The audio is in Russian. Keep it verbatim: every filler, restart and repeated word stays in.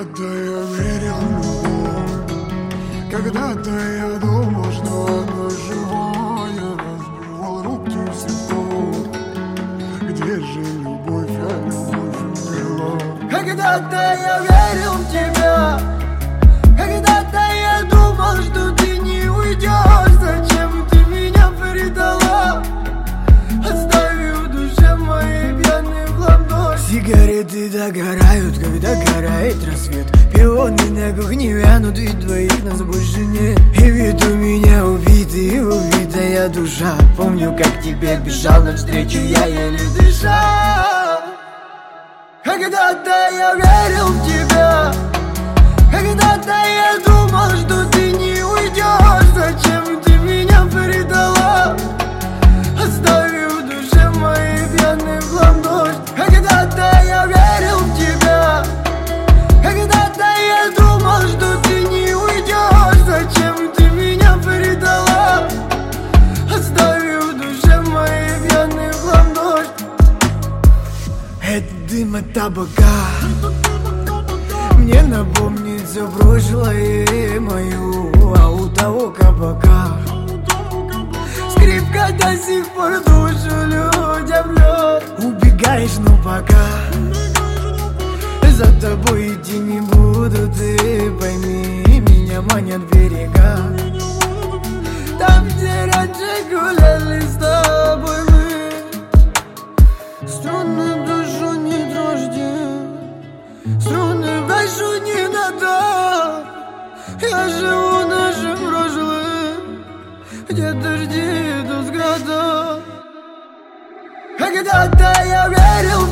Когда-то я верил в любовь, когда-то я думал, что оно живое, разбивал руки в цветов. Где же любовь, а любовь умерла? Когда-то я верил в тебя, когда-то я думал, что ты не уйдешь. Зачем ты меня предала, оставив в душе моей пьяный в хлам дождь? Сигареты догорают, когда горает рассвет. Пионы на кухне вянут, ведь двоих нас больше нет. И вид у меня убитый, убитая душа. Помню, как тебе бежал навстречу, я еле дышал. Когда-то я верил в тебя, когда-то я думал, что ты не уйдешь. Зачем ты меня предала, оставив в душе моей пьяный в хлам дождь? Когда-то я верил в тебя, когда-то я думал, что ты не уйдешь. Зачем ты меня предала, оставив в душе моей пьяный в хлам дождь? Это дым от табака мне напомнит все прошлое мою, а у того кабака скрипка до сих пор душу людям льет. Убегаешь, но пока за тобой идти не буду, ты пойми, меня манят берега. Там, где раньше гуляли с тобой мы. Струны душу не дрожьте, струны в душу не надо. Я живу нашим прошлым, где дожди идут с града. Когда-то я верил